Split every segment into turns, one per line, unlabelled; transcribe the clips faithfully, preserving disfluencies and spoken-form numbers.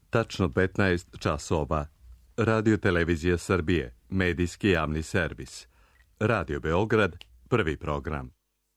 Tačno petnaest časova. Radio Televizija Srbije, medijski javni servis. Radio Beograd, prvi program.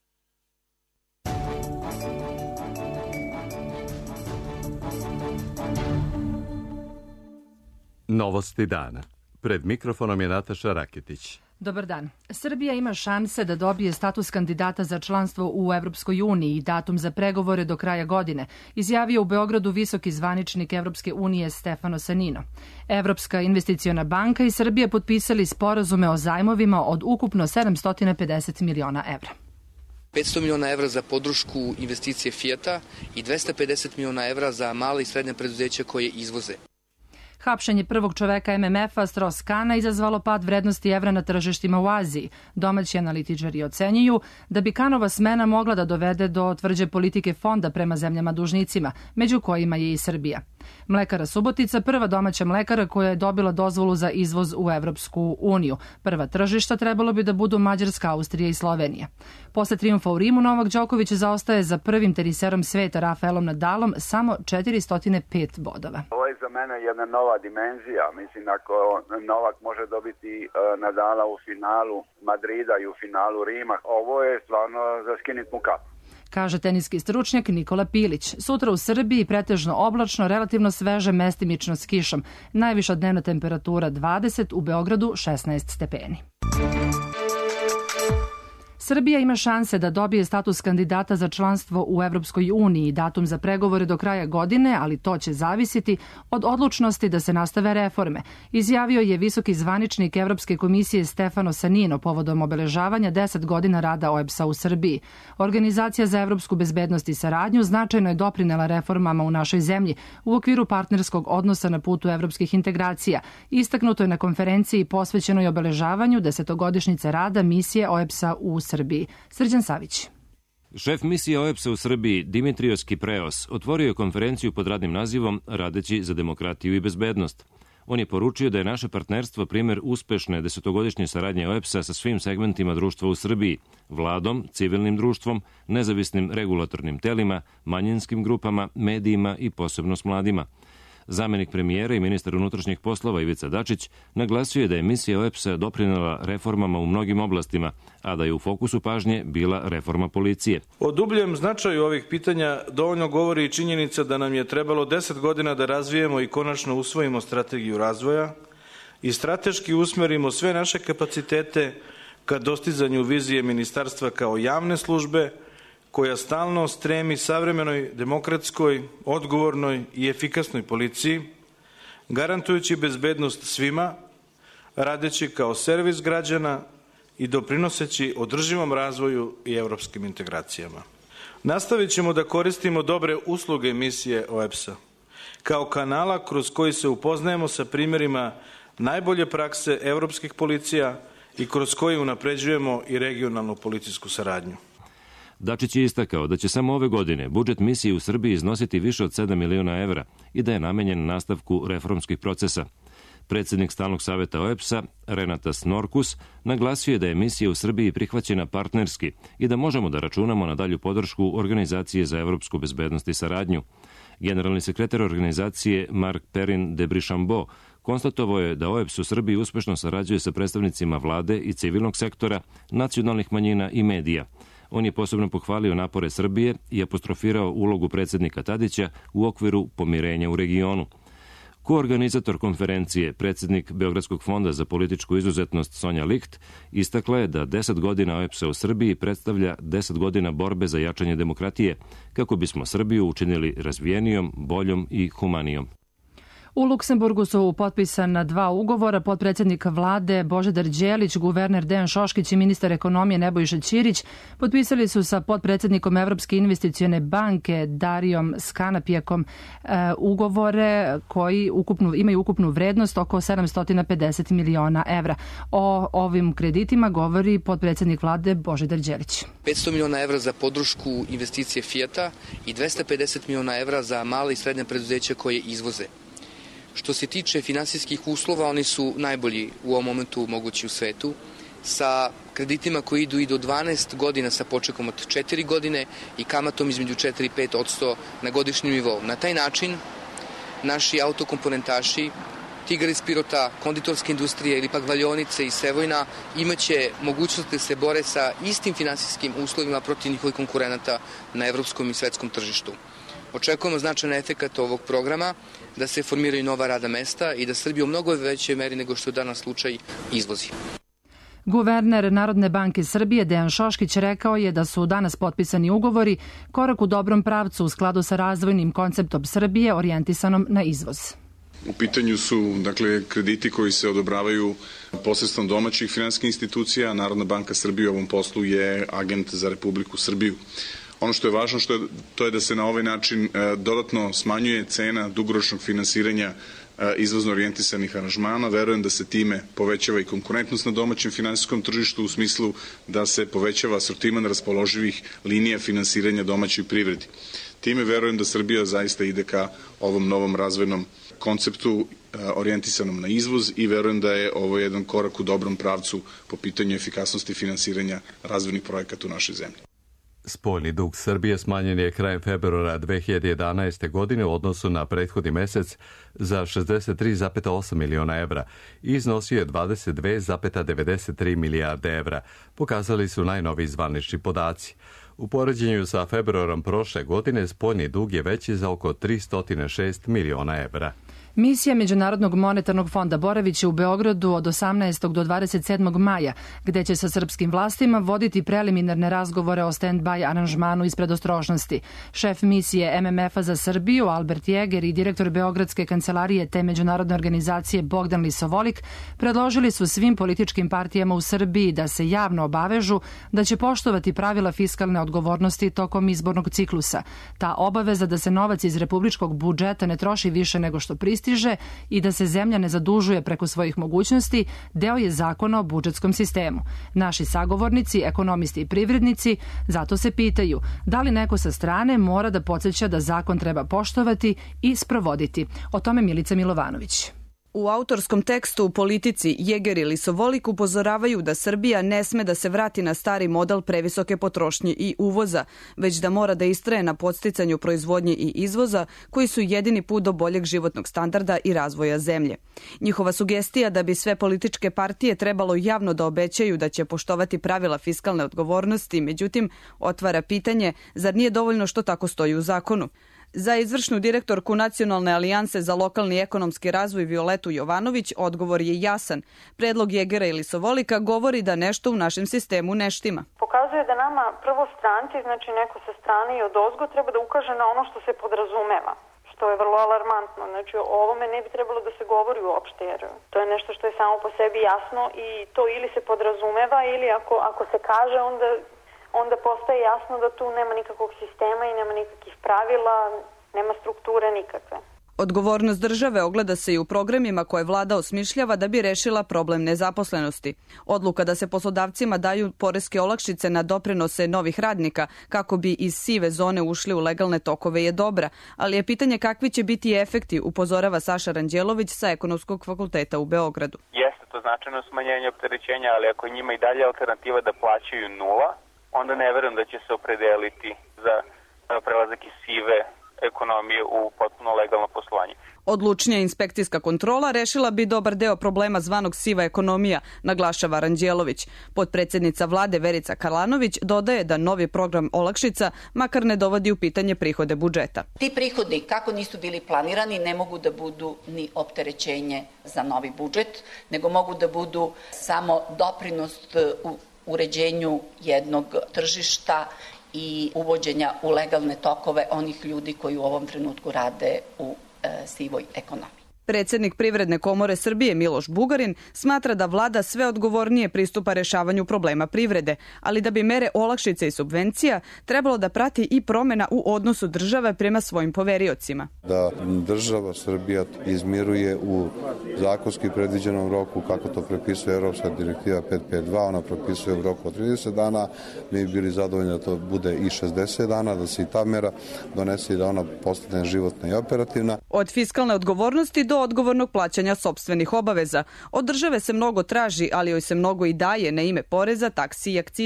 Novosti dana. Pred mikrofonom je Nataša Raketić.
Dobar dan. Srbija ima šanse da dobije status kandidata za članstvo u Evropskoj uniji i datum za pregovore do kraja godine, izjavio u Beogradu visoki zvaničnik Evropske unije Stefano Sanino. Evropska investiciona banka i Srbija potpisali sporazume o zajmovima od ukupno sedamsto pedeset miliona evra.
petsto miliona evra za podršku investicije Fijata i dvesta pedeset miliona evra za male i srednje preduzeća koje izvoze.
Hapšenje prvog čoveka M M F-a Strauss-Kahna izazvalo pad vrednosti evra na tržištima u Aziji. Domaći analitičari ocenjuju da bi Kahnova smena mogla da dovede do tvrđe politike fonda prema zemljama dužnicima, među kojima je i Srbija. Mlekara Subotica, prva domaća mlekara koja je dobila dozvolu za izvoz u Evropsku uniju. Prva tržišta trebalo bi da budu Mađarska, Austrija i Slovenija. Posle trijumfa u Rimu, Novak Đoković zaostaje za prvim teniserom sveta Rafaelom Nadalom samo četiristo pet bodova.
Ovo je za mene jedna nova dimenzija. Mislim, ako Novak može dobiti uh, Nadala u finalu Madrida i u finalu Rima, ovo je stvarno za skinit mu kapu,
kaže teniski stručnjak Nikola Pilić. Sutra u Srbiji pretežno oblačno, relativno sveže, mestimično s kišom. Najviša dnevna temperatura dvadeset, u Beogradu šesnaest stepeni. Srbija ima šanse da dobije status kandidata za članstvo u Evropskoj uniji, datum za pregovore do kraja godine, ali to će zavisiti od odlučnosti da se nastave reforme, izjavio je visoki zvaničnik Evropske komisije Stefano Sanino povodom obeležavanja deset godina rada O E B S-a u Srbiji. Organizacija za evropsku bezbednost i saradnju značajno je doprinela reformama u našoj zemlji u okviru partnerskog odnosa na putu evropskih integracija. Istaknuto je na konferenciji posvećenoj obeležavanju desetogodišnjice rada misije O E B S-a u Srbiji. Srbiji. Srđan Savić.
Šef misije O E B S-a u Srbiji, Dimitrios Kipreos, otvorio je konferenciju pod radnim nazivom Radeći za demokratiju i bezbednost. On je poručio da je naše partnerstvo primer uspešne desetogodišnje saradnje O E B S-a sa svim segmentima društva u Srbiji, vladom, civilnim društvom, nezavisnim regulatornim telima, manjinskim grupama, medijima i posebno s mladima. Zamenik premijera i ministar unutrašnjih poslova Ivica Dačić naglasio je da je misija O E B S-a doprinela reformama u mnogim oblastima, a da je u fokusu pažnje bila reforma policije.
O dubljem značaju ovih pitanja dovoljno govori i činjenica da nam je trebalo deset godina da razvijemo i konačno usvojimo strategiju razvoja i strateški usmerimo sve naše kapacitete ka dostizanju vizije ministarstva kao javne službe koja stalno stremi savremenoj, demokratskoj, odgovornoj i efikasnoj policiji, garantujući bezbednost svima, radeći kao servis građana i doprinoseći održivom razvoju i evropskim integracijama. Nastavit ćemo da koristimo dobre usluge misije O E B S-a kao kanala kroz koji se upoznajemo sa primjerima najbolje prakse evropskih policija i kroz koji unapređujemo i regionalnu policijsku saradnju.
Dačić je istakao da će samo ove godine budžet misije u Srbiji iznositi više od sedam miliona evra i da je namenjen nastavku reformskih procesa. Predsednik Stalnog saveta O E B S-a, Renatas Norkus, naglasio je da je misija u Srbiji prihvaćena partnerski i da možemo da računamo na dalju podršku Organizacije za evropsku bezbednost i saradnju. Generalni sekretar organizacije Mark Perrin de Brichambeau konstatovao je da O E B S u Srbiji uspešno sarađuje sa predstavnicima vlade i civilnog sektora, nacionalnih manjina i medija. On je posebno pohvalio napore Srbije i apostrofirao ulogu predsednika Tadića u okviru pomirenja u regionu. Koorganizator konferencije, predsednik Beogradskog fonda za političku izuzetnost Sonja Licht, istakla je da deset godina O E B S-a u Srbiji predstavlja deset godina borbe za jačanje demokratije, kako bismo Srbiju učinili razvijenijom, boljom i humanijom.
U Luksemburgu su potpisana dva ugovora. Potpredsjednik vlade Božidar Đelić, guverner Dejan Šoškić i ministar ekonomije Nebojša Ćirić potpisali su sa potpredsjednikom Evropske investicione banke Darijom Skanapijakom e, ugovore koji ukupnu, imaju ukupnu vrednost oko sedamsto pedeset miliona evra. O ovim kreditima govori potpredsjednik vlade Božidar Đelić.
petsto miliona evra za podršku investicije Fijata i dvesta pedeset miliona evra za male i srednje preduzeća koje izvoze. Što se tiče finansijskih uslova, oni su najbolji u ovom momentu mogući u svetu, sa kreditima koji idu i do dvanaest godina sa počekom od četiri godine i kamatom između četiri i pet posto na godišnjem nivou. Na taj način naši autokomponentaši, Tigar iz Pirota, konditorska industrija ili pak Valjaonice iz Sevojna imaće mogućnost da se bore sa istim finansijskim uslovima protiv njihovih konkurenata na evropskom i svetskom tržištu. Očekujemo značajan efekat ovog programa, da se formiraju nova radna mesta i da Srbija u mnogo većoj meri nego što je danas slučaj izvozi.
Guverner Narodne banke Srbije Dejan Šoškić rekao je da su danas potpisani ugovori korak u dobrom pravcu u skladu sa razvojnim konceptom Srbije orijentisanom na izvoz.
U pitanju su dakle krediti koji se odobravaju posredstvom domaćih finansijskih institucija. Narodna banka Srbije u ovom poslu je agent za Republiku Srbiju. Ono što je važno što je, to je da se na ovaj način e, dodatno smanjuje cena dugoročnog finansiranja e, izvozno orijentisanih aranžmana. Verujem da se time povećava i konkurentnost na domaćem finansijskom tržištu u smislu da se povećava asortiman raspoloživih linija finansiranja domaćoj privredi. Time verujem da Srbija zaista ide ka ovom novom razvojnom konceptu orijentisanom na izvoz i verujem da je ovo jedan korak u dobrom pravcu po pitanju efikasnosti finansiranja razvojnih projekata u našoj zemlji.
Spoljni dug Srbije smanjen je krajem februara dve hiljade jedanaeste. godine u odnosu na prethodni mesec za šezdeset tri zarez osam miliona evra i iznosio je dvadeset dve zarez devedeset tri milijarde evra, pokazali su najnoviji zvanični podaci. U poređenju sa februarom prošle godine spoljni dug je veći za oko tristo šest miliona evra.
Misija Međunarodnog monetarnog fonda boraviće u Beogradu od osamnaestog do dvadeset sedmog maja, gde će sa srpskim vlastima voditi preliminarne razgovore o stand-by aranžmanu iz predostrožnosti. Šef misije M M F-a za Srbiju, Albert Jeger, i direktor Beogradske kancelarije te međunarodne organizacije Bogdan Lisovolik predložili su svim političkim partijama u Srbiji da se javno obavežu da će poštovati pravila fiskalne odgovornosti tokom izbornog ciklusa. Ta obaveza da se novac iz republičkog budžeta ne troši više nego što pristiže i da se zemlja ne zadužuje preko svojih mogućnosti, deo je zakona o budžetskom sistemu. Naši sagovornici, ekonomisti i privrednici, zato se pitaju da li neko sa strane mora da podsjeća da zakon treba poštovati i sprovoditi. O tome Milica Milovanović.
U autorskom tekstu u Politici Jeger i Lisovolik upozoravaju da Srbija ne sme da se vrati na stari model previsoke potrošnje i uvoza, već da mora da istraje na podsticanju proizvodnje i izvoza, koji su jedini put do boljeg životnog standarda i razvoja zemlje. Njihova sugestija da bi sve političke partije trebalo javno da obećaju da će poštovati pravila fiskalne odgovornosti, međutim, otvara pitanje, zar nije dovoljno što tako stoji u zakonu? Za izvršnu direktorku Nacionalne alijanse za lokalni ekonomski razvoj Violetu Jovanović odgovor je jasan. Predlog Jegera i Lisovolika govori da nešto u našem sistemu ne štima.
Pokazuje da nama prvo stranci, znači neko sa strane i odozgo, treba da ukaže na ono što se podrazumeva, što je vrlo alarmantno. Znači o ovome ne bi trebalo da se govori uopšte, jer to je nešto što je samo po sebi jasno i to ili se podrazumeva ili ako, ako se kaže onda... onda postaje jasno da tu nema nikakvog sistema i nema nikakvih pravila, nema strukture nikakve.
Odgovornost države ogleda se i u programima koje vlada osmišljava da bi rešila problem nezaposlenosti. Odluka da se poslodavcima daju poreske olakšice na doprinose novih radnika kako bi iz sive zone ušli u legalne tokove je dobra, ali je pitanje kakvi će biti efekti, upozorava Saša Ranđelović sa Ekonomskog fakulteta u Beogradu.
Jeste to značajno smanjenje opterećenja, ali ako njima i dalje alternativa da plaćaju nula, onda ne verujem da će se opredeliti za prelazak iz sive ekonomije u potpuno legalno poslovanje.
Odlučnija inspekcijska kontrola rešila bi dobar deo problema zvanog siva ekonomija, naglašava Ranđelović. Potpredsednica vlade Verica Kalanović dodaje da novi program olakšica makar ne dovodi u pitanje prihode budžeta.
Ti prihodi, kako nisu bili planirani, ne mogu da budu ni opterećenje za novi budžet, nego mogu da budu samo doprinos u uređenju jednog tržišta i uvođenja u legalne tokove onih ljudi koji u ovom trenutku rade u e, sivoj ekonomiji.
Predsednik Privredne komore Srbije Miloš Bugarin smatra da vlada sve odgovornije pristupa rešavanju problema privrede, ali da bi mere olakšice i subvencija trebalo da prati i promena u odnosu države prema svojim poveriocima.
Da država Srbija izmiruje u zakonski predviđenom roku, kako to prepisuje Evropska direktiva pet pet dva, ona propisuje u roku od trideset dana, mi bi bili zadovoljni da to bude i šezdeset dana, da se i ta mera donese i da ona postane životna i operativna.
Od fiskalne odgovornosti do odgovornog plaćanja sopstvenih obaveza. Od države se mnogo traži, ali joj se mnogo i daje na ime poreza, taksi i akciza.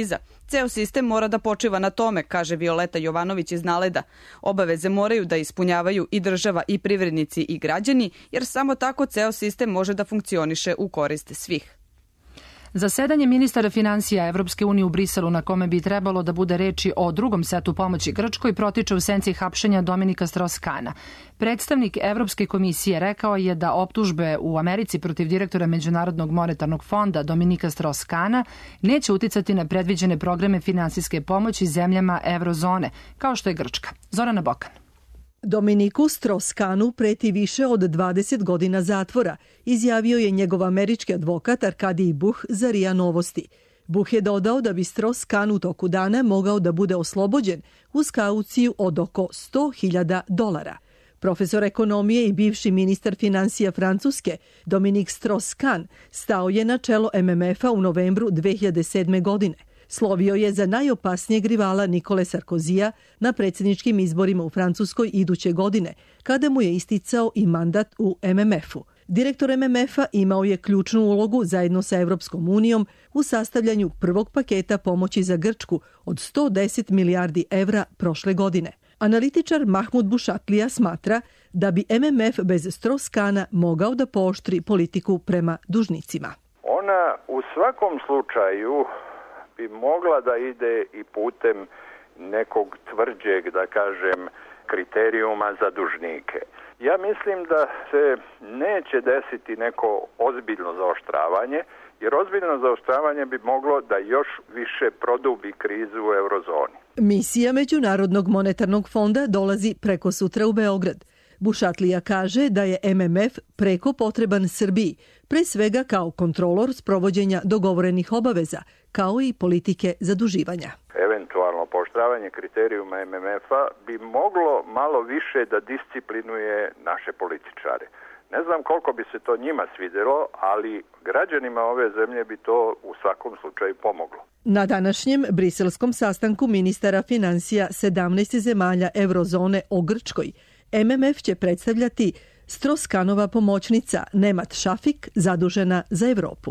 Ceo sistem mora da počiva na tome, kaže Violeta Jovanović iz Naleda. Obaveze moraju da ispunjavaju i država i privrednici i građani, jer samo tako ceo sistem može da funkcioniše u korist svih.
Zasedanje ministara finansija Evropske unije u Briselu, na kome bi trebalo da bude reči o drugom setu pomoći Grčkoj, protiče u senci hapšenja Dominika Strauss-Kahna. Predstavnik Evropske komisije rekao je da optužbe u Americi protiv direktora Međunarodnog monetarnog fonda Dominika Strauss-Kahna neće uticati na predviđene programe finansijske pomoći zemljama eurozone, kao što je Grčka. Zorana Bokan.
Dominiku Strauss-Kahnu preti više od dvadeset godina zatvora, izjavio je njegov američki advokat Arkadij Buh za R I A Novosti. Buh je dodao da bi Strauss-Kahn u toku dana mogao da bude oslobođen uz kauciju od oko sto hiljada dolara. Profesor ekonomije i bivši ministar finansija Francuske, Dominik Strauss-Kahn, stao je na čelo M M F-a u novembru dve hiljade sedme. godine. Slovio je za najopasnijeg rivala Nikole Sarkozija na predsjedničkim izborima u Francuskoj iduće godine, kada mu je isticao i mandat u M M F-u. Direktor M M F-a imao je ključnu ulogu zajedno sa Evropskom unijom u sastavljanju prvog paketa pomoći za Grčku od sto deset milijardi evra prošle godine. Analitičar Mahmud Bušatlija smatra da bi M M F bez Strauss-Kahna mogao da pooštri politiku prema dužnicima.
Ona u svakom slučaju bi mogla da ide i putem nekog tvrđeg, da kažem, kriterijuma za dužnike. Ja mislim da se neće desiti neko ozbiljno zaoštravanje, jer ozbiljno zaoštravanje bi moglo da još više produbi krizu u eurozoni.
Misija Međunarodnog monetarnog fonda dolazi preko sutra u Beograd. Bušatlija kaže da je M M F preko potreban Srbiji, pre svega kao kontrolor sprovođenja dogovorenih obaveza, kao i politike zaduživanja.
Eventualno pooštravanje kriterijuma M M F-a bi moglo malo više da disciplinuje naše političare. Ne znam koliko bi se to njima svidjelo, ali građanima ove zemlje bi to u svakom slučaju pomoglo.
Na današnjem briselskom sastanku ministara finansija sedamnaest zemalja eurozone o Grčkoj, M M F će predstavljati Strauss-Kahnova pomoćnica Nemat Šafik, zadužena za Evropu.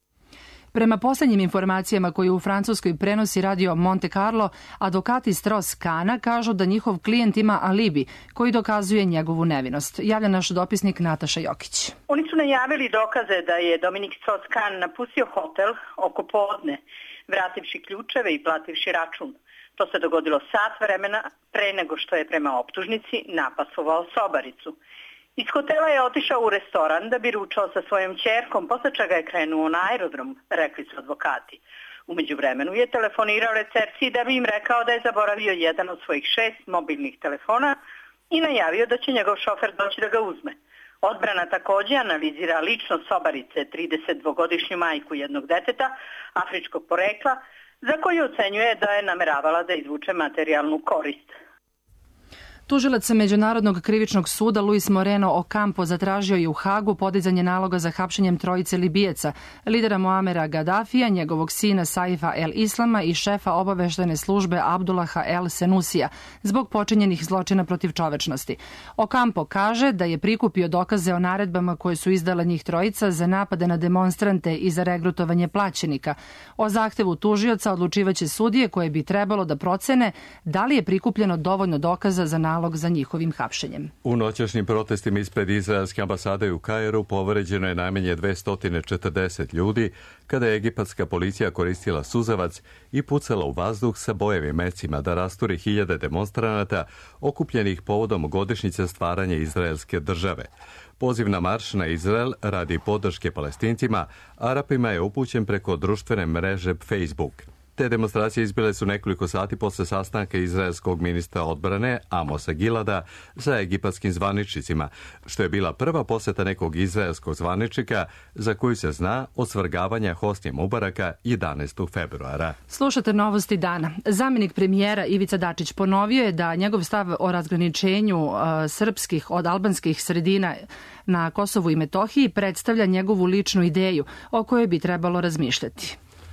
Prema poslednjim informacijama koje u Francuskoj prenosi radio Monte Carlo, advokati Strauss-Kahna kažu da njihov klijent ima alibi koji dokazuje njegovu nevinost. Javlja naš dopisnik Nataša Jokić.
Oni su najavili dokaze da je Dominik Strauss-Kahn napustio hotel oko podne, vrativši ključeve i plativši račun. To se dogodilo sat vremena pre nego što je prema optužnici napasovao sobaricu. Iz hotela je otišao u restoran da bi ručao sa svojom ćerkom, posle čega je krenuo na aerodrom, rekli su advokati. U međuvremenu je telefonirao recepciji da bi im rekao da je zaboravio jedan od svojih šest mobilnih telefona i najavio da će njegov šofer doći da ga uzme. Odbrana takođe analizira ličnost sobarice, tridesetdvogodišnju majku jednog deteta, afričkog porekla, za koju ocenjuje da je nameravala da izvuče materijalnu korist.
Tužilac Međunarodnog krivičnog suda Luis Moreno Ocampo zatražio je u Hagu podizanje naloga za hapšenjem trojice Libijaca, lidera Muamera Gaddafija, njegovog sina Saifa El Islama i šefa obaveštajne službe Abdullaha El Senusija zbog počinjenih zločina protiv čovečnosti. Ocampo kaže da je prikupio dokaze o naredbama koje su izdala njih trojica za napade na demonstrante i za regrutovanje plaćenika. O zahtevu tužioca odlučivaće sudije koje bi trebalo da procene da li je prikupljeno dovoljno dokaza za nalog za njihovim hapšenjem.
U noćašnjim protestima ispred izraelske ambasade u Kairu povređeno je najmanje dvesta četrdeset ljudi kada je egipatska policija koristila suzavac i pucala u vazduh sa bojevim mecima da rasturi hiljade demonstranata okupljenih povodom godišnjice stvaranja izraelske države. Poziv na marš na Izrael radi podrške Palestincima Arapima je upućen preko društvene mreže Facebook. Te demonstracije izbile su nekoliko sati posle sastanka izraelskog ministra odbrane Amosa Gilada sa egipatskim zvaničnicima, što je bila prva poseta nekog izraelskog zvaničnika za koju se zna od svrgavanja Hosnija Mubaraka jedanaestog februara.
Slušate novosti dana. Zamenik premijera Ivica Dačić ponovio je da njegov stav o razgraničenju uh, srpskih od albanskih sredina na Kosovu i Metohiji predstavlja njegovu ličnu ideju o kojoj bi trebalo razmišljati.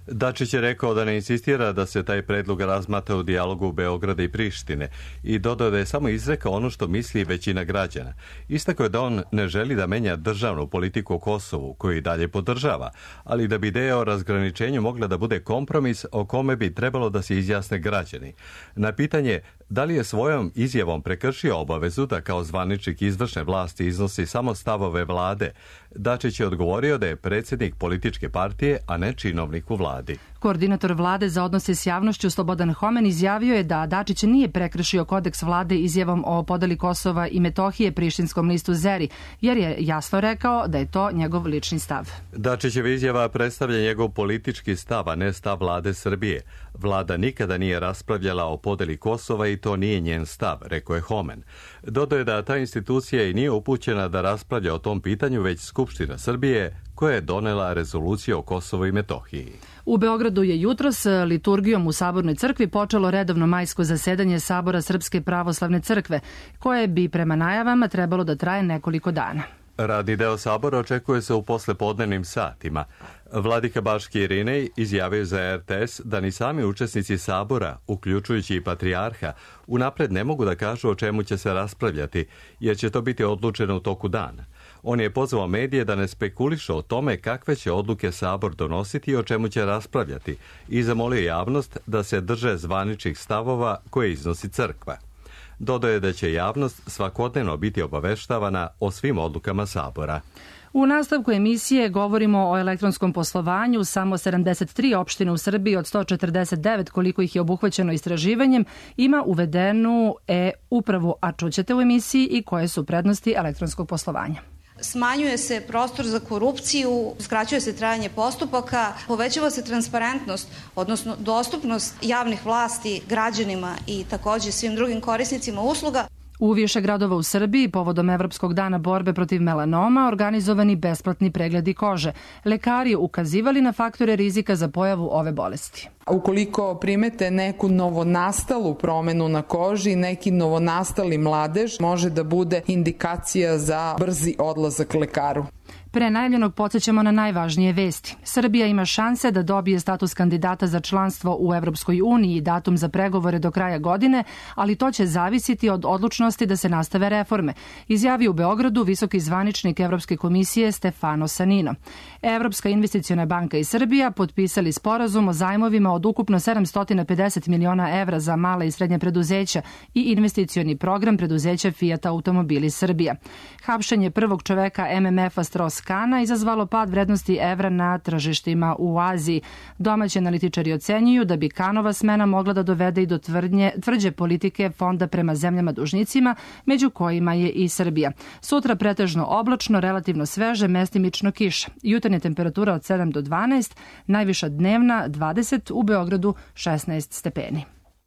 Dačić je rekao da ne insistira da se taj predlog razmatra u dijalogu Beograda i Prištine i dodao da je samo izrekao ono što misli većina građana. Istakao je da on ne želi da menja državnu politiku o Kosovu, koju i dalje podržava, ali da bi ideja o razgraničenju mogla da bude kompromis o kome bi trebalo da se izjasne građani. Na pitanje da li je svojom izjavom prekršio obavezu da kao zvaničnik izvršne vlasti iznosi samo stavove vlade, Dačić je odgovorio da je predsjednik političke partije, a ne činovnik u vladi.
Koordinator vlade za odnose s javnošću Slobodan Homen izjavio je da Dačić nije prekršio kodeks vlade izjavom o podeli Kosova i Metohije prištinskom listu Zeri, jer je jasno rekao da je to njegov lični stav.
Dačićeva izjava predstavlja njegov politički stav, a ne stav vlade Srbije. Vlada nikada nije raspravljala o podeli Kosova i to nije njen stav, rekao je Homen. Dodao je da ta institucija i nije upućena da raspravlja o tom pitanju, već Skupština Srbije, koja je donela rezoluciju o Kosovu i Metohiji.
U Beogradu je jutros liturgijom u Sabornoj crkvi počelo redovno majsko zasedanje Sabora Srpske pravoslavne crkve, koje bi prema najavama trebalo da traje nekoliko dana.
Radni deo Sabora očekuje se u poslepodnevnim satima. Vladika Baški Irinej izjavio za R T S da ni sami učesnici Sabora, uključujući i patrijarha, unapred ne mogu da kažu o čemu će se raspravljati, jer će to biti odlučeno u toku dana. On je pozvao medije da ne spekulišu o tome kakve će odluke Sabor donositi i o čemu će raspravljati i zamolio javnost da se drže zvaničnih stavova koje iznosi crkva. Dodao je da će javnost svakodnevno biti obaveštavana o svim odlukama Sabora.
U nastavku emisije govorimo o elektronskom poslovanju. Samo sedamdeset tri opštine u Srbiji od sto četrdeset devet, koliko ih je obuhvaćeno istraživanjem, ima uvedenu e-upravu, a čućete u emisiji i koje su prednosti elektronskog poslovanja.
Smanjuje se prostor za korupciju, skraćuje se trajanje postupaka, povećava se transparentnost, odnosno dostupnost javnih vlasti građanima i takođe svim drugim korisnicima usluga.
U više gradova u Srbiji, povodom Evropskog dana borbe protiv melanoma, organizovani besplatni pregledi kože. Lekari ukazivali na faktore rizika za pojavu ove bolesti.
Ukoliko primete neku novonastalu promenu na koži, neki novonastali mladež, može da bude indikacija za brzi odlazak lekaru.
Pre najavljenog podsjećamo na najvažnije vesti. Srbija ima šanse da dobije status kandidata za članstvo u Evropskoj uniji i datum za pregovore do kraja godine, ali to će zavisiti od odlučnosti da se nastave reforme, izjavio u Beogradu visoki zvaničnik Evropske komisije Stefano Sanino. Evropska investiciona banka i Srbija potpisali sporazum o zajmovima od ukupno sedamsto pedeset miliona evra za mala i srednje preduzeća i investicioni program preduzeća Fiat Automobili Srbija. Hapšenje prvog čoveka M M F-a Strauss-Kahna izazvalo pad vrednosti evra na tržištima u Aziji. Domaći analitičari ocenjuju da bi Kahnova smena mogla da dovede i do tvrdnje, tvrđe politike fonda prema zemljama dužnicima, među kojima je i Srbija. Sutra pretežno oblačno, relativno sveže, mestimično kiša. Jutarnja temperatura od sedam do dvanaest, najviša dnevna dvadeset, u Beogradu šesnaest stepeni.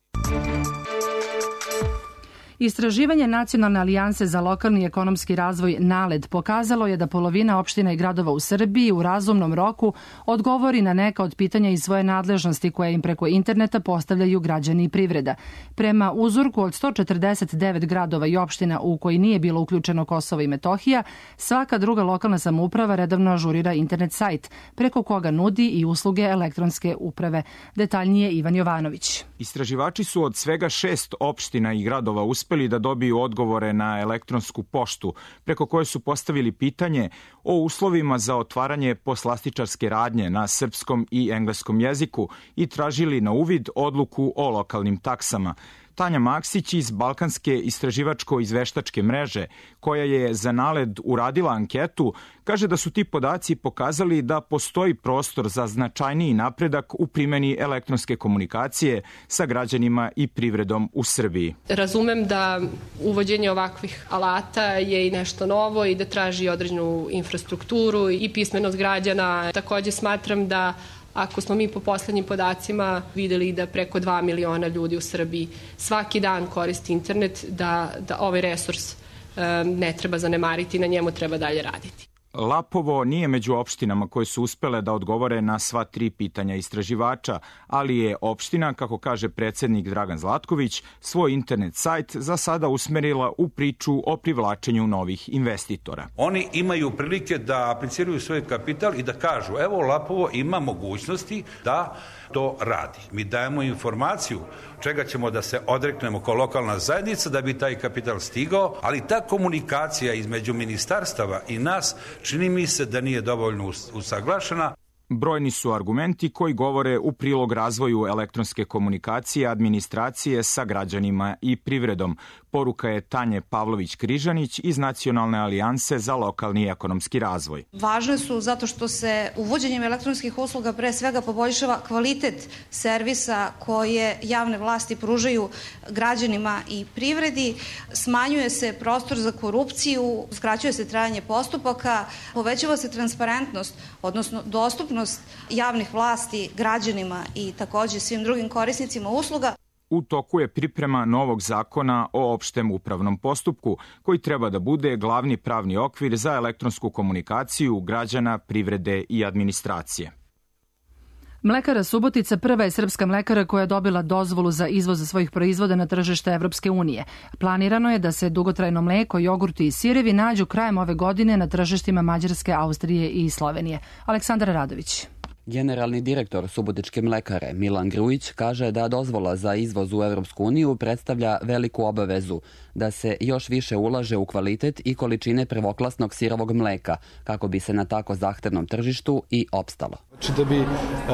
Istraživanje Nacionalne alijanse za lokalni ekonomski razvoj NALED pokazalo je da polovina opština i gradova u Srbiji u razumnom roku odgovori na neka od pitanja iz svoje nadležnosti koje im preko interneta postavljaju građani i privreda. Prema uzorku od sto četrdeset devet gradova i opština u koji nije bilo uključeno Kosovo i Metohija, svaka druga lokalna samouprava redovno ažurira internet sajt, preko koga nudi i usluge elektronske uprave. Detaljnije Ivan Jovanović.
Istraživači su od svega šest opština i gradova uspeli da dobiju odgovore na elektronsku poštu, preko koje su postavili pitanje o uslovima za otvaranje poslastičarske radnje na srpskom i engleskom jeziku i tražili na uvid odluku o lokalnim taksama. Tanja Maksić iz Balkanske istraživačko-izveštačke mreže, koja je za NALED uradila anketu, kaže da su ti podaci pokazali da postoji prostor za značajniji napredak u primjeni elektronske komunikacije sa građanima i privredom u Srbiji.
Razumem da uvođenje ovakvih alata je i nešto novo i da traži određenu infrastrukturu i pismenost građana. Takođe smatram da ako smo mi po poslednjim podacima videli da preko dva miliona ljudi u Srbiji svaki dan koristi internet, da, da ovaj resurs um, ne treba zanemariti, na njemu treba dalje raditi.
Lapovo nije među opštinama koje su uspele da odgovore na sva tri pitanja istraživača, ali je opština, kako kaže predsednik Dragan Zlatković, svoj internet sajt za sada usmerila u priču o privlačenju novih investitora.
Oni imaju prilike da apliciraju svoj kapital i da kažu, evo Lapovo ima mogućnosti da to radi. Mi dajemo informaciju čega ćemo da se odreknemo kao lokalna zajednica da bi taj kapital stigao, ali ta komunikacija između ministarstava i nas čini mi se da nije dovoljno usaglašena.
Brojni su argumenti koji govore u prilog razvoju elektronske komunikacije, administracije sa građanima i privredom. Poruka je Tanje Pavlović-Križanić iz Nacionalne alijanse za lokalni ekonomski razvoj.
Važne su zato što se uvođenjem elektronskih usluga pre svega poboljšava kvalitet servisa koje javne vlasti pružaju građanima i privredi, smanjuje se prostor za korupciju, skraćuje se trajanje postupaka, povećava se transparentnost, odnosno dostupnost javnih vlasti građanima i takođe svim drugim korisnicima usluga.
U toku je priprema novog zakona o opštem upravnom postupku, koji treba da bude glavni pravni okvir za elektronsku komunikaciju građana, privrede i administracije.
Mlekara Subotica prva je srpska mlekara koja je dobila dozvolu za izvoz svojih proizvoda na tržište Evropske unije. Planirano je da se dugotrajno mleko, jogurti i sirevi nađu krajem ove godine na tržištima Mađarske, Austrije i Slovenije. Aleksandar Radović.
Generalni direktor Subotičke mlekare Milan Grujić kaže da dozvola za izvoz u Evropsku uniju predstavlja veliku obavezu da se još više ulaže u kvalitet i količine prvoklasnog sirovog mleka kako bi se na tako zahtevnom tržištu i opstalo.
Znači da bi e,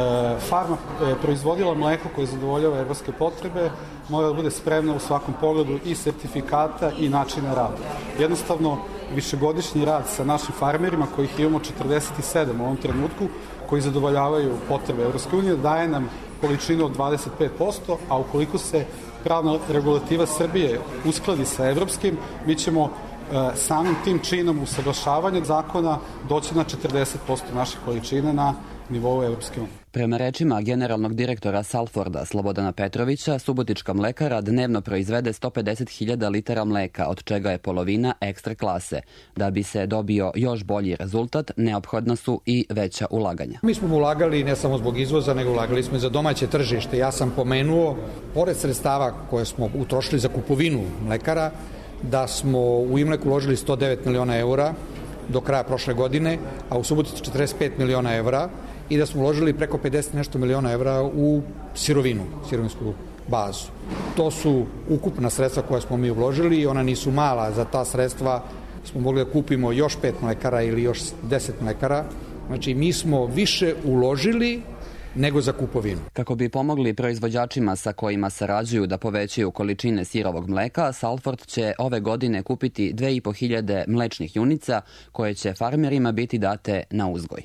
farma e, proizvodila mleko koje zadovoljava evropske potrebe, mora da bude spremna u svakom pogledu i sertifikata i načina rada. Jednostavno, višegodišnji rad sa našim farmerima, kojih imamo četrdeset sedam u ovom trenutku, koji zadovoljavaju potrebe Evropske unije, daje nam količinu od dvadeset pet posto, a ukoliko se pravna regulativa Srbije uskladi sa evropskim, mi ćemo e, samim tim činom usaglašavanja zakona doći na četrdeset posto naše količine na nivou Evropske unije.
Prema rečima generalnog direktora Salforda Slobodana Petrovića, Subotička mlekara dnevno proizvede sto pedeset hiljada litara mleka, od čega je polovina ekstra klase. Da bi se dobio još bolji rezultat, neophodna su i veća ulaganja.
Mi smo ulagali ne samo zbog izvoza, nego ulagali smo i za domaće tržište. Ja sam pomenuo, pored sredstava koje smo utrošili za kupovinu mlekara, da smo u Imleku uložili sto devet miliona eura do kraja prošle godine, a u Subotici četrdeset pet miliona evra, i da smo uložili preko pedeset nešto miliona evra u sirovinu, sirovinsku bazu. To su ukupna sredstva koja smo mi uložili i ona nisu mala. Za ta sredstva smo mogli da kupimo još pet mlekara ili još deset mlekara. Znači, mi smo više uložili nego za kupovinu.
Kako bi pomogli proizvođačima sa kojima sarađuju da povećaju količine sirovog mleka, Salford će ove godine kupiti dve i po hiljade mlečnih junica koje će farmerima biti date na uzgoj.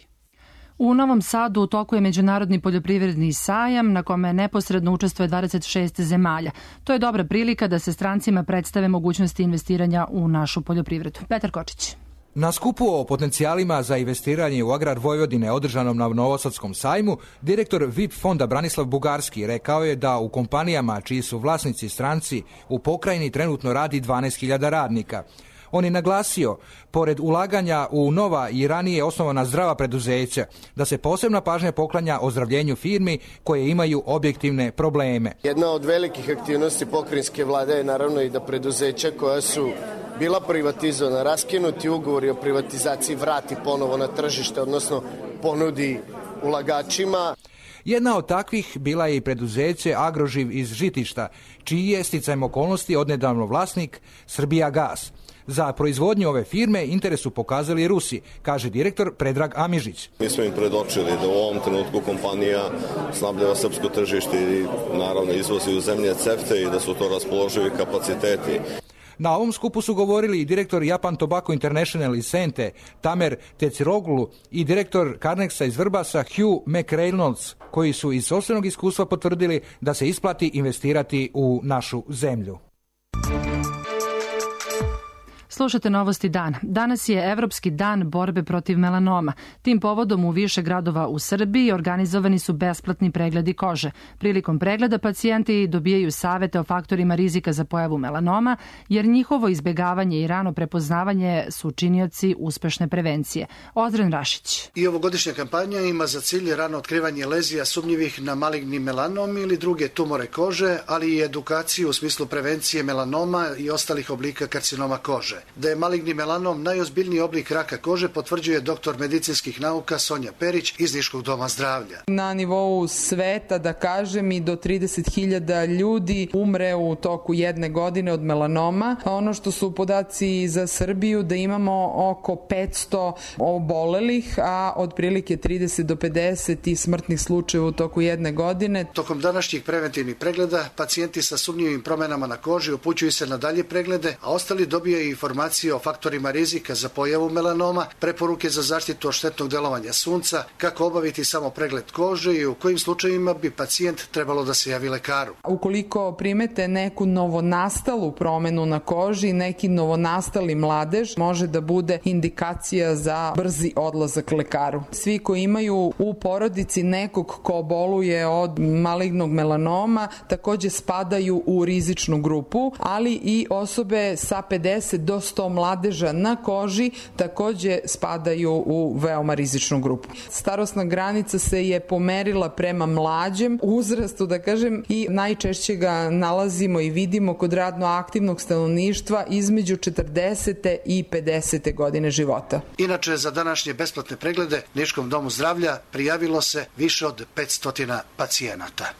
U Novom Sadu u toku je Međunarodni poljoprivredni sajam na kome neposredno učestvuje dvadeset šest zemalja. To je dobra prilika da se strancima predstave mogućnosti investiranja u našu poljoprivredu. Petar Kočić.
Na skupu o potencijalima za investiranje u agrar Vojvodine održanom na Novosadskom sajmu, direktor V I P fonda Branislav Bugarski rekao je da u kompanijama čiji su vlasnici stranci u pokrajini trenutno radi dvanaest hiljada radnika. On je naglasio, pored ulaganja u nova i ranije osnovana zdrava preduzeća, da se posebna pažnja poklanja ozdravljenju firmi koje imaju objektivne probleme.
Jedna od velikih aktivnosti pokrajinske vlade je naravno i da preduzeća koja su bila privatizovana, raskinuti ugovori o privatizaciji vrati ponovo na tržište, odnosno ponudi ulagačima.
Jedna od takvih bila je i preduzeće Agroživ iz Žitišta, čiji je sticajem okolnosti odnedavno vlasnik Srbijagas. Za proizvodnju ove firme interes su pokazali Rusi, kaže direktor Predrag Amižić.
Mi smo im predočili da u ovom trenutku kompanija snabdeva srpsko tržište i naravno izvozi u zemlje CEFTA i da su to raspoloživi kapaciteti.
Na ovom skupu su govorili i direktor Japan Tobacco International iz Sente, Tamer Teciroglu, i direktor Carnexa iz Vrbasa, Hugh McReynolds, koji su iz sopstvenog iskustva potvrdili da se isplati investirati u našu zemlju.
Slušate Novosti dana. Danas je Evropski dan borbe protiv melanoma. Tim povodom u više gradova u Srbiji organizovani su besplatni pregledi kože. Prilikom pregleda pacijenti dobijaju savete o faktorima rizika za pojavu melanoma, jer njihovo izbegavanje i rano prepoznavanje su činioci uspešne prevencije. Ozren Rašić.
I ovogodišnja kampanja ima za cilj rano otkrivanje lezija sumnjivih na maligni melanom ili druge tumore kože, ali i edukaciju u smislu prevencije melanoma i ostalih oblika karcinoma kože. Da je maligni melanom najozbiljniji oblik raka kože potvrđuje doktor medicinskih nauka Sonja Perić iz Niškog doma zdravlja.
Na nivou sveta, da kažem, i do trideset hiljada ljudi umre u toku jedne godine od melanoma. Ono što su podaci za Srbiju, da imamo oko petsto obolelih, a otprilike trideset do pedeset i smrtnih slučajeva u toku jedne godine.
Tokom današnjih preventivnih pregleda, pacijenti sa sumnjivim promenama na koži upućuju se na dalje preglede, a ostali dobijaju informacije o faktorima rizika za pojavu melanoma, preporuke za zaštitu od štetnog delovanja sunca, kako obaviti samo pregled kože i u kojim slučajevima bi pacijent trebalo da se javi lekaru.
Ukoliko primete neku novonastalu promenu na koži, neki novonastali mladež, može da bude indikacija za brzi odlazak lekaru. Svi koji imaju u porodici nekog ko boluje od malignog melanoma takođe spadaju u rizičnu grupu, ali i osobe sa pedeset do sto mladeža na koži takođe spadaju u veoma rizičnu grupu. Starosna granica se je pomerila prema mlađem uzrastu, da kažem, i najčešće ga nalazimo i vidimo kod radno aktivnog stanovništva između četrdesete i pedesete godine života.
Inače, za današnje besplatne preglede Niškom domu zdravlja prijavilo se više od petsto pacijenata.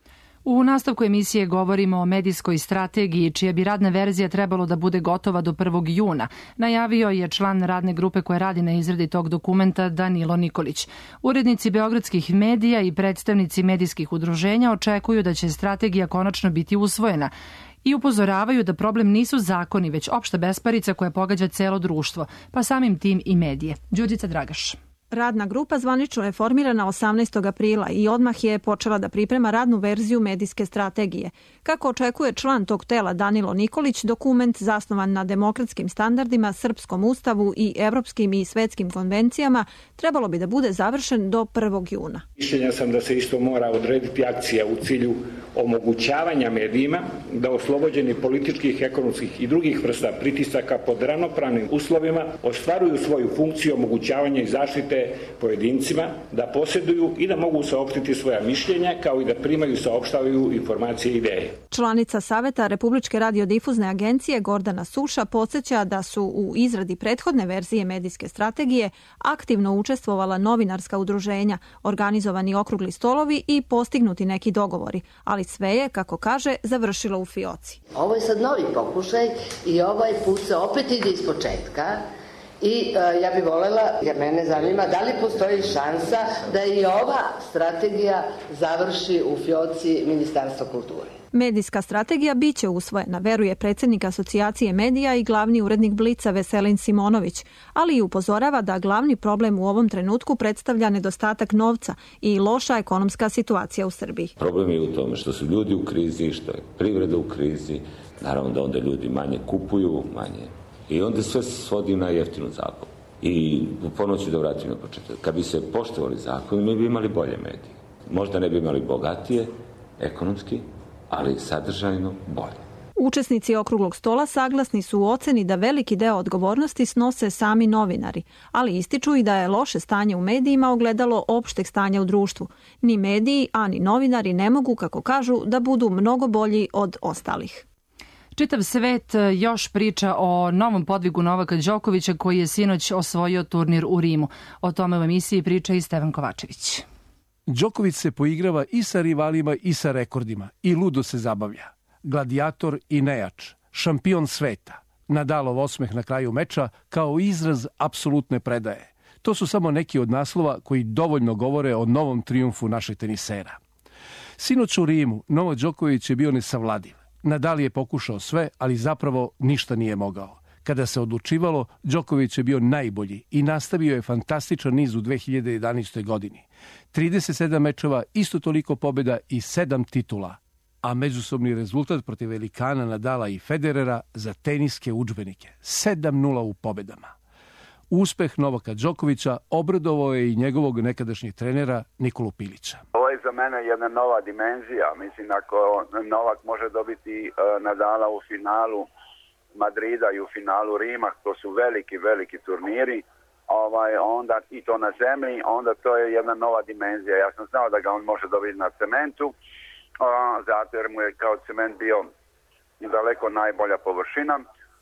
U nastavku emisije govorimo o medijskoj strategiji, čija bi radna verzija trebalo da bude gotova do prvog juna. Najavio je član radne grupe koja radi na izradi tog dokumenta Danilo Nikolić. Urednici beogradskih medija i predstavnici medijskih udruženja očekuju da će strategija konačno biti usvojena i upozoravaju da problem nisu zakoni, već opšta besparica koja pogađa celo društvo, pa samim tim i medije. Đurđica Dragaš.
Radna grupa zvanično je formirana osamnaestog aprila i odmah je počela da priprema radnu verziju medijske strategije. Kako očekuje član tog tela Danilo Nikolić, dokument zasnovan na demokratskim standardima, srpskom ustavu i evropskim i svetskim konvencijama trebalo bi da bude završen do prvog juna.
Mišljenja sam da se isto mora odrediti akcija u cilju omogućavanja medijima da oslobođeni političkih, ekonomskih i drugih vrsta pritisaka pod ravnopravnim uslovima ostvaruju svoju funkciju omogućavanja i zaštite pojedincima da posjeduju i da mogu saopštiti svoja mišljenja, kao i da primaju i saopštavaju informacije i ideje.
Članica Saveta Republičke radiodifuzne agencije Gordana Suša podsjeća da su u izradi prethodne verzije medijske strategije aktivno učestvovala novinarska udruženja, organizovani okrugli stolovi i postignuti neki dogovori, ali sve je, kako kaže, završilo u fioci.
Ovo je sad novi pokušaj i ovaj put se opet ide iz početka. I uh, ja bih volela, jer mene zanima, da li postoji šansa da i ova strategija završi u fioci Ministarstva kulture.
Medijska strategija biće usvojena, veruje predsjednik Asocijacije medija i glavni urednik Blica Veselin Simonović, ali i upozorava da glavni problem u ovom trenutku predstavlja nedostatak novca i loša ekonomska situacija u Srbiji.
Problem je u tome što su ljudi u krizi, što je privreda u krizi, naravno da onda ljudi manje kupuju, manje. I onda sve se svodi na jeftinu zakon. I ponovno ću da vratim na početak. Kad bi se poštovali zakon, mi bi imali bolje medije. Možda ne bi imali bogatije, ekonomski, ali sadržajno bolje.
Učesnici okruglog stola saglasni su u oceni da veliki deo odgovornosti snose sami novinari, ali ističu i da je loše stanje u medijima ogledalo opšteg stanja u društvu. Ni mediji, a ni novinari ne mogu, kako kažu, da budu mnogo bolji od ostalih.
Čitav svet još priča o novom podvigu Novaka Đokovića koji je sinoć osvojio turnir u Rimu. O tome u emisiji priča i Stevan Kovačević.
Đoković se poigrava i sa rivalima i sa rekordima i ludo se zabavlja. Gladijator i nejač, šampion sveta, Nadalov osmeh na kraju meča kao izraz apsolutne predaje. To su samo neki od naslova koji dovoljno govore o novom trijumfu našeg tenisera. Sinoć u Rimu Novak Đoković je bio nesavladiv. Nadal je pokušao sve, ali zapravo ništa nije mogao. Kada se odlučivalo, Đoković je bio najbolji i nastavio je fantastičan niz u dve hiljade jedanaestoj. godini. trideset sedam mečeva, isto toliko pobjeda i sedam titula. a međusobni rezultat protiv velikana Nadala i Federera za teniske udžbenike. sedam nula u pobedama. Uspeh Novaka Đokovića obradovao je i njegovog nekadašnjeg trenera Nikolu Pilića.
Ovo je za mene jedna nova dimenzija. Mislim, ako Novak može dobiti uh, Nadala u finalu Madrida i u finalu Rima, to su veliki, veliki turniri, ovaj, onda i to na zemlji, onda to je jedna nova dimenzija. Ja sam znao da ga on može dobiti na cementu, uh, zato jer mu je kao cement bio daleko najbolja površina,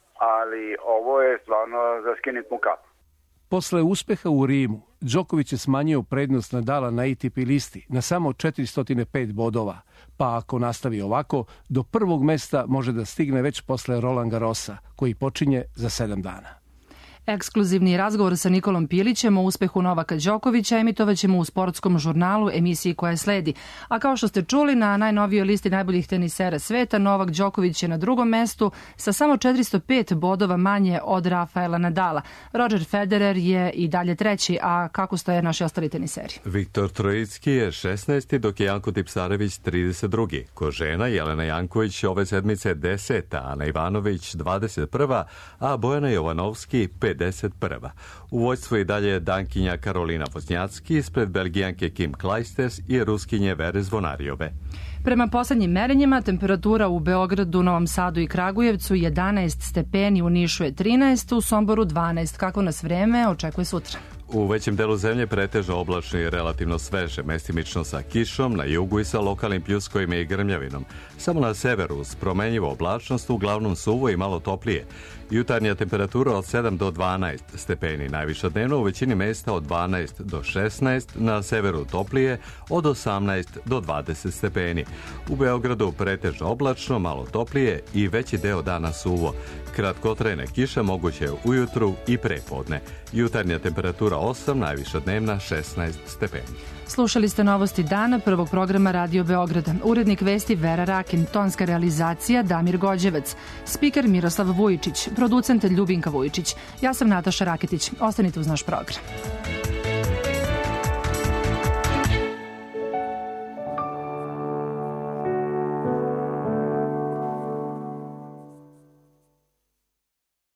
ali ovo je stvarno za skinit mu kapu.
Posle uspeha u Rimu, Đoković je smanjio prednost Nadala na A T P listi na samo četiristo pet bodova, pa ako nastavi ovako, do prvog mesta može da stigne već posle Roland Garrosa, koji počinje za sedam dana.
Ekskluzivni razgovor sa Nikolom Pilićem o uspehu Novaka Đokovića emitovaćemo u sportskom žurnalu, emisiji koja sledi. A kao što ste čuli, na najnovijoj listi najboljih tenisera sveta Novak Đoković je na drugom mestu sa samo četiristo pet bodova manje od Rafaela Nadala. Roger Federer je i dalje treći, a kako stoje naši ostali teniseri?
Viktor Trojicki je šesnaesti, dok je Janko Tipsarević trideset drugi. Ko žena, Jelena Janković ove sedmice deseta, Ana Ivanović dvadeset prva, a Bojana Jovanovski pedeset prva. U vojstvu i dalje dankinja Karolina Voznjacki ispred Belgijanke Kim Kleisters i Ruskinje Vere Zvonarijove.
Prema poslednjim merenjima, temperatura u Beogradu, Novom Sadu i Kragujevcu jedanaest stepeni, u Nišu je trinaest, u Somboru dvanaest. Kako nas vreme očekuje sutra?
U većem delu zemlje pretežno oblačno i relativno sveže, mestimično sa kišom, na jugu i sa lokalnim pljuskovima i grmljavinom. Samo na severu uz promenjivu oblačnost, uglavnom suvo i malo toplije. Jutarnja temperatura od sedam do dvanaest stepeni, najviša dnevno u većini mesta od dvanaest do šesnaest, na severu toplije od osamnaest do dvadeset stepeni. U Beogradu pretežno oblačno, malo toplije i veći deo dana suvo. Kratkotrajna kiša moguće je ujutru i prepodne. Jutarnja temperatura osam, najviša dnevna šesnaest stepeni.
Slušali ste novosti dana prvog programa Radio Beograda. Urednik vesti Vera Rakin, tonska realizacija Damir Gođevac, spiker Miroslav Vujičić, producent Ljubinka Vujičić. Ja sam Nataša Raketić. Ostanite uz naš program.